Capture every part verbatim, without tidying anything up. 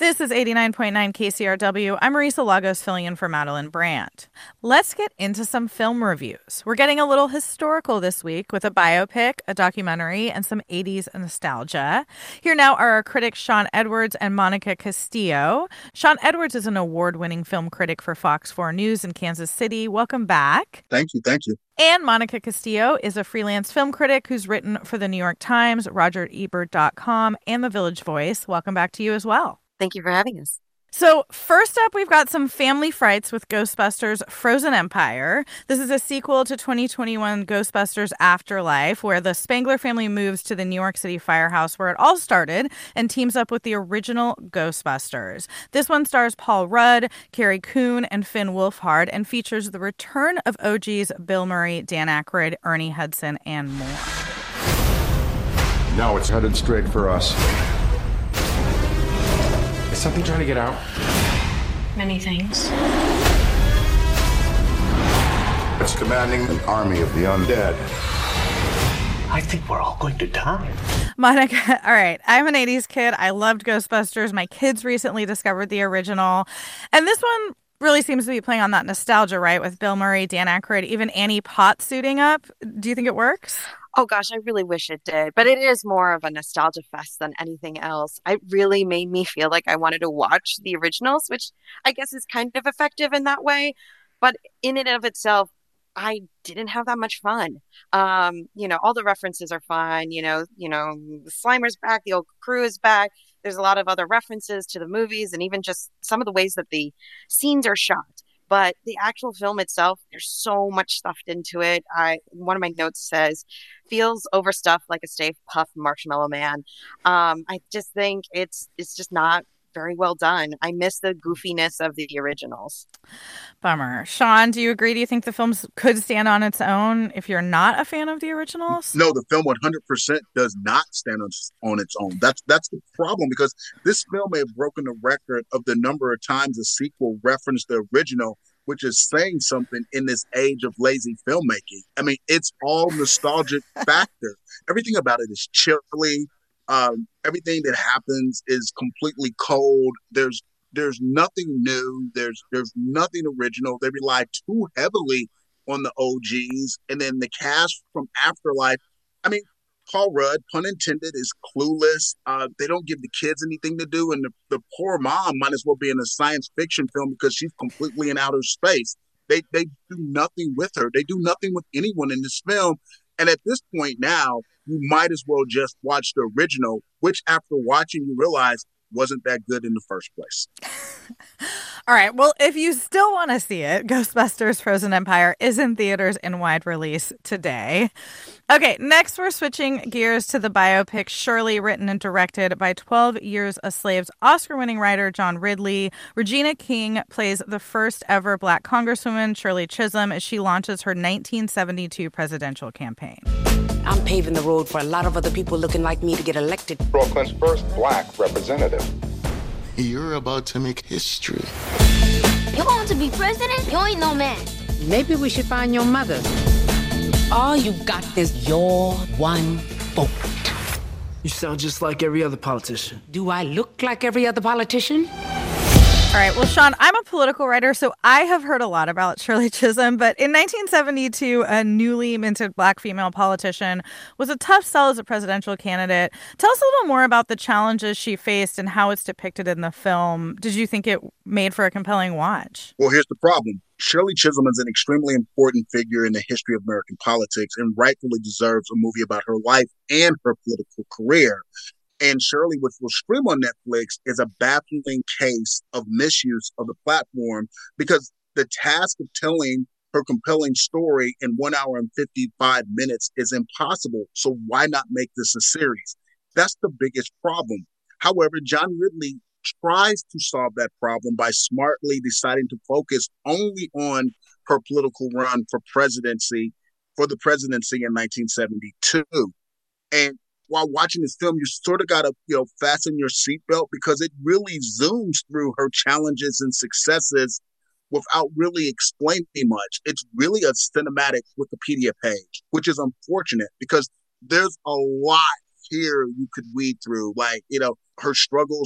This is eighty-nine point nine K C R W. I'm Marisa Lagos, filling in for Madeline Brandt. Let's get into some film reviews. We're getting a little historical this week with a biopic, a documentary, and some eighties nostalgia. Here now are our critics Sean Edwards and Monica Castillo. Sean Edwards is an award-winning film critic for Fox four News in Kansas City. Welcome back. Thank you. Thank you. And Monica Castillo is a freelance film critic who's written for The New York Times, Roger Ebert dot com, and The Village Voice. Welcome back to you as well. Thank you for having us. So first up, we've got some family frights with Ghostbusters Frozen Empire. This is a sequel to twenty twenty-one Ghostbusters Afterlife, where the Spangler family moves to the New York City firehouse where it all started and teams up with the original Ghostbusters. This one stars Paul Rudd, Carrie Coon, and Finn Wolfhard and features the return of O Gs Bill Murray, Dan Aykroyd, Ernie Hudson, and more. Now it's headed straight for us. Is something trying to get out? Many things. It's commanding an army of the undead. I think we're all going to die. Monica, all right, I'm an eighties kid. I loved Ghostbusters. My kids recently discovered the original. And this one really seems to be playing on that nostalgia, right? With Bill Murray, Dan Aykroyd, even Annie Potts suiting up. Do you think it works? Oh gosh, I really wish it did. But it is more of a nostalgia fest than anything else. It really made me feel like I wanted to watch the originals, which I guess is kind of effective in that way. But in and of itself, I didn't have that much fun. Um, you know, all the references are fine. You know, you know, the Slimer's back, the old crew is back. There's a lot of other references to the movies and even just some of the ways that the scenes are shot. But the actual film itself, there's so much stuffed into it. I one of my notes says, feels overstuffed like a Stay Puft Marshmallow Man. Um, I just think it's it's just not very well done. I miss the goofiness of the originals. Bummer. Sean, do you agree? Do you think the film could stand on its own if you're not a fan of the originals? No, the film one hundred percent does not stand on, on its own. That's that's the problem, because this film may have broken the record of the number of times a sequel referenced the original, which is saying something in this age of lazy filmmaking. I mean, it's all nostalgic factor. Everything about it is chilly. Um, everything that happens is completely cold. There's there's nothing new. There's there's nothing original. They rely too heavily on the O Gs. And then the cast from Afterlife, I mean, Paul Rudd, pun intended, is clueless. Uh, they don't give the kids anything to do. And the, the poor mom might as well be in a science fiction film because she's completely in outer space. They, they do nothing with her. They do nothing with anyone in this film. And at this point now, you might as well just watch the original, which after watching, you realize wasn't that good in the first place. All right. Well, if you still want to see it, Ghostbusters Frozen Empire is in theaters in wide release today. Okay, next we're switching gears to the biopic Shirley, written and directed by twelve Years a Slave's Oscar-winning writer John Ridley. Regina King plays the first ever Black Congresswoman, Shirley Chisholm, as she launches her nineteen seventy-two presidential campaign. I'm paving the road for a lot of other people looking like me to get elected. Brooklyn's first black representative. You're about to make history. You want to be president? You ain't no man. Maybe we should find your mother. All you got is your one vote. You sound just like every other politician. Do I look like every other politician? All right. Well, Sean, I'm a political writer, so I have heard a lot about Shirley Chisholm. But in nineteen seventy-two, a newly minted black female politician was a tough sell as a presidential candidate. Tell us a little more about the challenges she faced and how it's depicted in the film. Did you think it made for a compelling watch? Well, here's the problem. Shirley Chisholm is an extremely important figure in the history of American politics and rightfully deserves a movie about her life and her political career. And Shirley, which will stream on Netflix, is a baffling case of misuse of the platform, because the task of telling her compelling story in one hour and fifty-five minutes is impossible. So why not make this a series? That's the biggest problem. However, John Ridley tries to solve that problem by smartly deciding to focus only on her political run for presidency, for the presidency in nineteen seventy-two. And while watching this film, you sort of got to, you know, fasten your seatbelt, because it really zooms through her challenges and successes without really explaining much. It's really a cinematic Wikipedia page, which is unfortunate because there's a lot here you could weed through, like, you know, her struggles with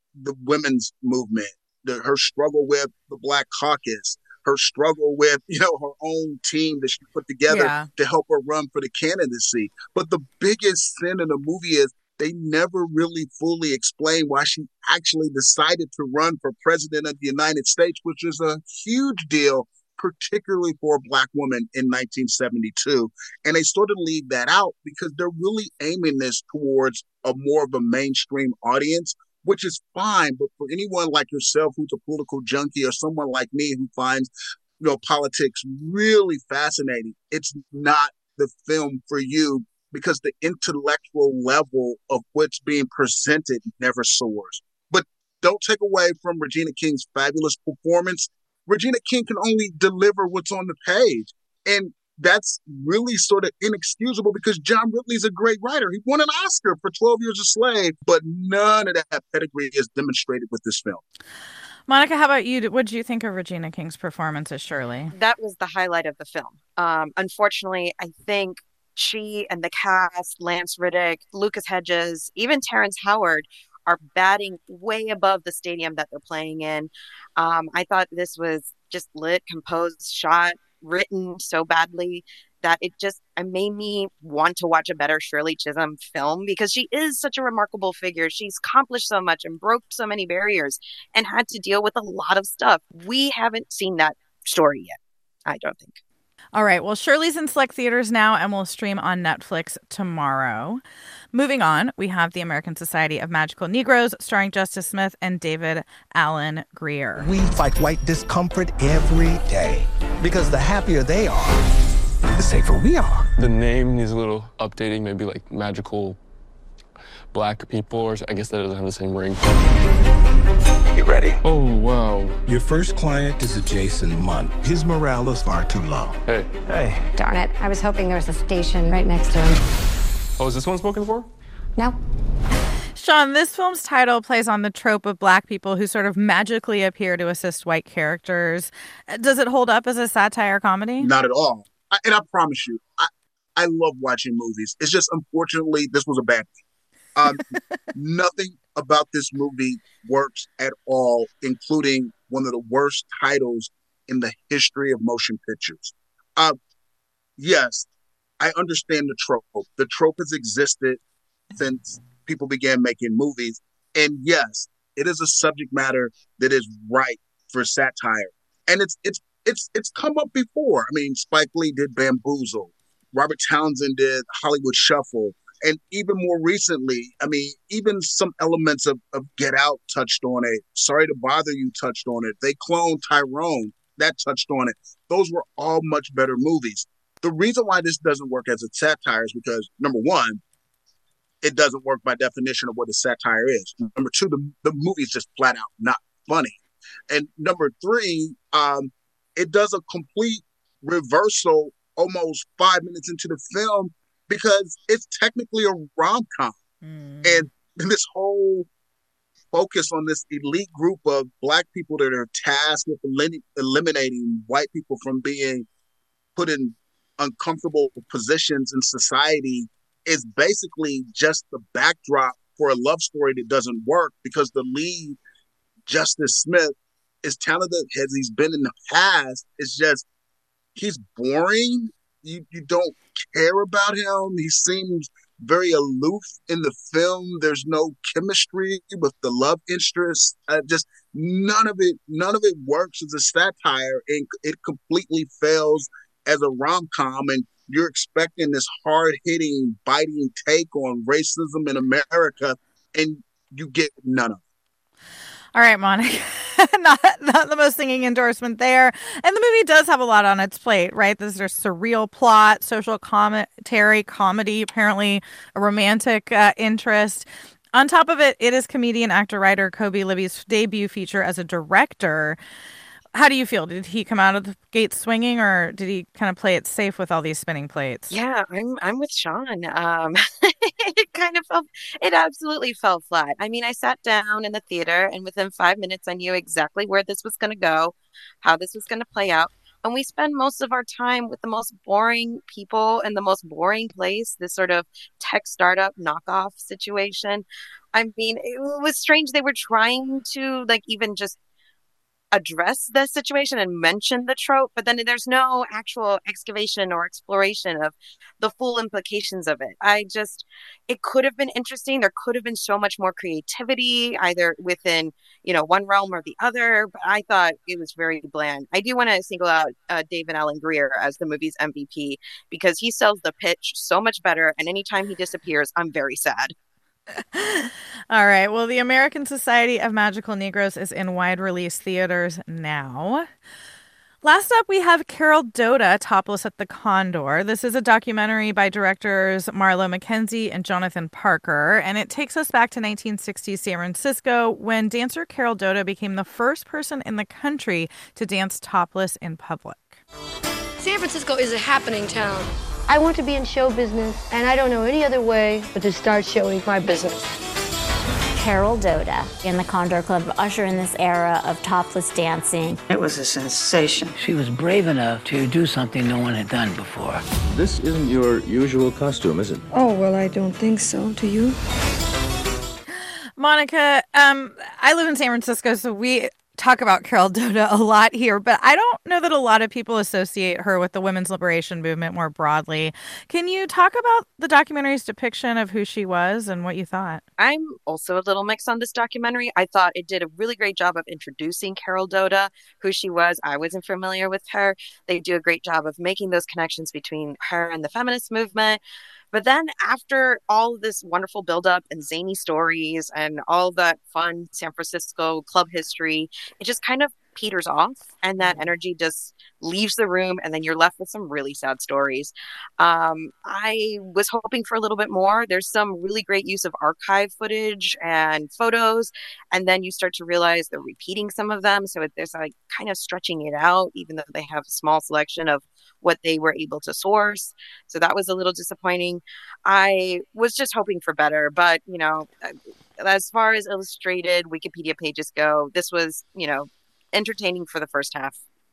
the women's movement, the, her struggle with the Black Caucus, her struggle with, you know, her own team that she put together Yeah. to help her run for the candidacy. But the biggest sin in the movie is they never really fully explain why she actually decided to run for president of the United States, which is a huge deal, particularly for a Black woman in nineteen seventy-two. And they sort of leave that out because they're really aiming this towards a more of a mainstream audience, which is fine. But for anyone like yourself who's a political junkie, or someone like me who finds, you know, politics really fascinating, it's not the film for you, because the intellectual level of what's being presented never soars. But don't take away from Regina King's fabulous performance. Regina King can only deliver what's on the page. And that's really sort of inexcusable because John Ridley's a great writer. He won an Oscar for twelve Years a Slave, but none of that pedigree is demonstrated with this film. Monica, how about you? What did you think of Regina King's performance as Shirley? That was the highlight of the film. Um, unfortunately, I think she and the cast, Lance Reddick, Lucas Hedges, even Terrence Howard, are batting way above the stadium that they're playing in. Um, I thought this was just lit, composed, shot, written so badly that it just it made me want to watch a better Shirley Chisholm film, because she is such a remarkable figure. She's accomplished so much and broke so many barriers and had to deal with a lot of stuff. We haven't seen that story yet, I don't think. All right. Well, Shirley's in select theaters now and will stream on Netflix tomorrow. Moving on, we have The American Society of Magical Negroes, starring Justice Smith and David Alan Grier. We fight white discomfort every day because the happier they are, the safer we are. The name needs a little updating, maybe like magical black people, or I guess that doesn't have the same ring. You ready? Oh, wow. Your first client is a Jason Munn. His morale is far too low. Hey. Hey. Darn it. I was hoping there was a station right next to him. Oh, is this one spoken for? No. Sean, this film's title plays on the trope of black people who sort of magically appear to assist white characters. Does it hold up as a satire comedy? Not at all. I, and I promise you, I, I love watching movies. It's just, unfortunately, this was a bad thing. Um, nothing about this movie works at all, including one of the worst titles in the history of motion pictures. Uh, yes, I understand the trope. The trope has existed since people began making movies. And yes, it is a subject matter that is ripe for satire. And it's it's it's it's come up before. I mean, Spike Lee did Bamboozle. Robert Townsend did Hollywood Shuffle. And even more recently, I mean, even some elements of, of Get Out touched on it. Sorry to Bother You touched on it. They cloned Tyrone. That touched on it. Those were all much better movies. The reason why this doesn't work as a satire is because, number one, it doesn't work by definition of what a satire is. Number two, the, the movie is just flat out not funny. And number three, um, it does a complete reversal almost five minutes into the film, because it's technically a rom-com. Mm. And this whole focus on this elite group of black people that are tasked with elim- eliminating white people from being put in uncomfortable positions in society is basically just the backdrop for a love story that doesn't work, because the lead, Justice Smith, is talented as he's been in the past. It's just, he's boring. You you don't care about him. He seems very aloof in the film. There's no chemistry with the love interest. Uh, just none of it. None of it works as a satire, and it completely fails as a rom-com. And you're expecting this hard-hitting, biting take on racism in America, and you get none of it. All right, Monica. not, not the most singing endorsement there. And the movie does have a lot on its plate, right? There's a surreal plot, social commentary, comedy, apparently a romantic uh, interest. On top of it, it is comedian, actor, writer Kobe Libby's debut feature as a director. How do you feel? Did he come out of the gate swinging, or did he kind of play it safe with all these spinning plates? Yeah, I'm I'm with Sean. Um, it kind of felt, it absolutely fell flat. I mean, I sat down in the theater, and within five minutes, I knew exactly where this was going to go, how this was going to play out. And we spend most of our time with the most boring people in the most boring place, this sort of tech startup knockoff situation. I mean, it was strange. They were trying to like even just address the situation and mention the trope, but then there's no actual excavation or exploration of the full implications of it. I just, it could have been interesting. There could have been so much more creativity, either within, you know, one realm or the other, but I thought it was very bland. I do want to single out uh, David Alan Grier as the movie's M V P because he sells the pitch so much better, and anytime he disappears, I'm very sad. All right. Well, the American Society of Magical Negroes is in wide release theaters now. Last up, we have Carol Doda, Topless at the Condor. This is a documentary by directors Marlo McKenzie and Jonathan Parker, and it takes us back to nineteen sixties San Francisco when dancer Carol Doda became the first person in the country to dance topless in public. San Francisco is a happening town. I want to be in show business, and I don't know any other way but to start showing my business. Carol Doda in the Condor Club usher in this era of topless dancing. It was a sensation. She was brave enough to do something no one had done before. This isn't your usual costume, is it? Oh, well, I don't think so. Do you? Monica, um, I live in San Francisco, so we talk about Carol Doda a lot here, but I don't know that a lot of people associate her with the women's liberation movement more broadly. Can you talk about the documentary's depiction of who she was and what you thought? I'm also a little mixed on this documentary. I thought it did a really great job of introducing Carol Doda, who she was. I wasn't familiar with her. They do a great job of making those connections between her and the feminist movement. But then after all of this wonderful buildup and zany stories and all that fun San Francisco club history, it just kind of peters off, and that energy just leaves the room, and then you're left with some really sad stories. Um, I was hoping for a little bit more. There's some really great use of archive footage and photos, and then you start to realize they're repeating some of them, so it, there's like kind of stretching it out, even though they have a small selection of what they were able to source. So that was a little disappointing. I was just hoping for better, but you know, as far as illustrated Wikipedia pages go, this was, you know, entertaining for the first half.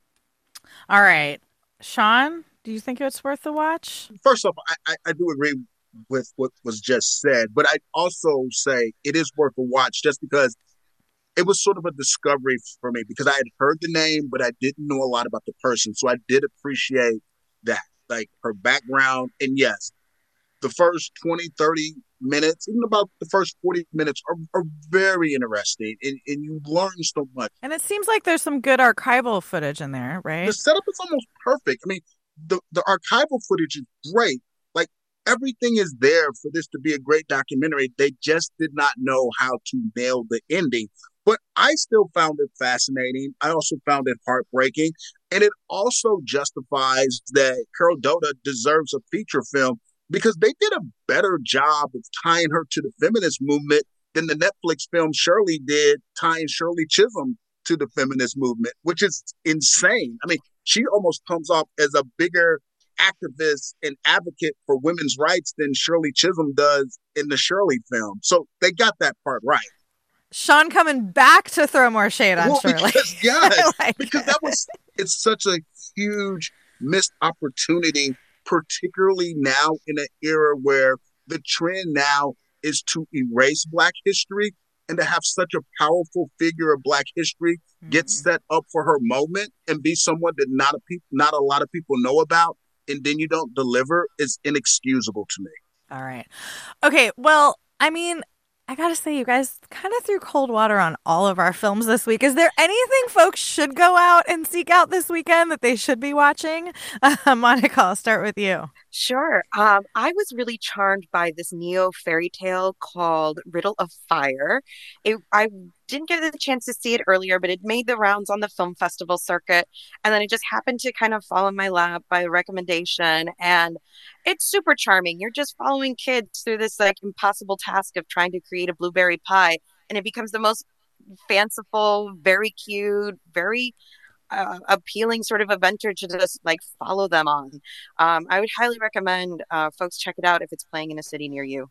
All right. Sean, do you think it's worth the watch? First off, I, I, I do agree with what was just said, but I also say it is worth a watch just because it was sort of a discovery for me because I had heard the name, but I didn't know a lot about the person. So I did appreciate that, like her background. And yes, the first twenty, thirty minutes, even about the first forty minutes are, are very interesting. And, and you learn so much. And it seems like there's some good archival footage in there, right? The setup is almost perfect. I mean, the, the archival footage is great. Like, everything is there for this to be a great documentary. They just did not know how to nail the ending. But I still found it fascinating. I also found it heartbreaking. And it also justifies that Carol Doda deserves a feature film because they did a better job of tying her to the feminist movement than the Netflix film Shirley did, tying Shirley Chisholm to the feminist movement, which is insane. I mean, she almost comes off as a bigger activist and advocate for women's rights than Shirley Chisholm does in the Shirley film. So they got that part right. Sean coming back to throw more shade on well, Shirley. Because, yes, like because it. that was, it's such a huge missed opportunity, particularly now in an era where the trend now is to erase Black history, and to have such a powerful figure of Black history mm-hmm. get set up for her moment and be someone that not a pe- not a lot of people know about, and then you don't deliver is inexcusable to me. All right. Okay, well, I mean, I gotta say, you guys kind of threw cold water on all of our films this week. Is there anything folks should go out and seek out this weekend that they should be watching? Uh, Monica, I'll start with you. Sure. Um, I was really charmed by this neo fairy tale called Riddle of Fire. It, I didn't get the chance to see it earlier, but it made the rounds on the film festival circuit. And then it just happened to kind of fall in my lap by recommendation. And it's super charming. You're just following kids through this like impossible task of trying to create a blueberry pie. And it becomes the most fanciful, very cute, very uh, appealing sort of adventure to just like follow them on. Um, I would highly recommend uh, folks check it out if it's playing in a city near you.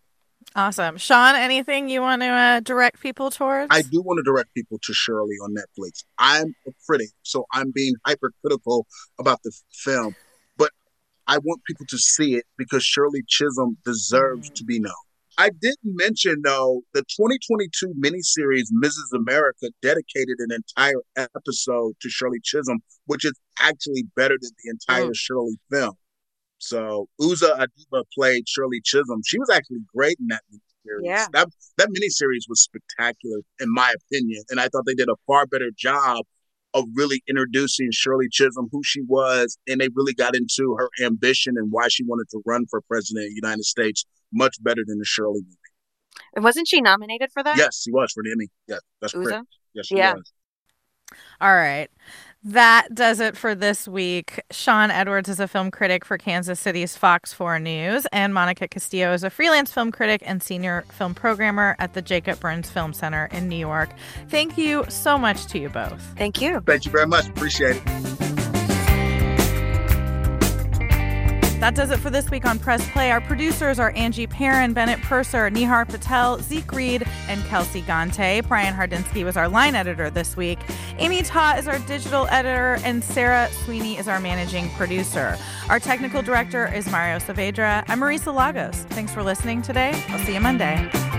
Awesome. Sean, anything you want to uh, direct people towards? I do want to direct people to Shirley on Netflix. I'm a critic, so I'm being hypercritical about the film, but I want people to see it because Shirley Chisholm deserves to be known. I didn't mention, though, the twenty twenty-two miniseries Missus America dedicated an entire episode to Shirley Chisholm, which is actually better than the entire oh. Shirley film. So Uzo Aduba played Shirley Chisholm. She was actually great in that miniseries. Yeah. That, that miniseries was spectacular, in my opinion. And I thought they did a far better job of really introducing Shirley Chisholm, who she was, and they really got into her ambition and why she wanted to run for president of the United States much better than the Shirley movie. And wasn't she nominated for that? Yes, she was for the Emmy. Yeah, that's Uzo? correct. Yes, she yeah. was. All right. That does it for this week. Sean Edwards is a film critic for Kansas City's Fox four News, and Monica Castillo is a freelance film critic and senior film programmer at the Jacob Burns Film Center in New York. Thank you so much to you both. Thank you. Thank you very much. Appreciate it. That does it for this week on Press Play. Our producers are Angie Perrin, Bennett Purser, Nihar Patel, Zeke Reed, and Kelsey Gante. Brian Hardinsky was our line editor this week. Amy Ta is our digital editor, and Sarah Sweeney is our managing producer. Our technical director is Mario Saavedra. I'm Marisa Lagos. Thanks for listening today. I'll see you Monday.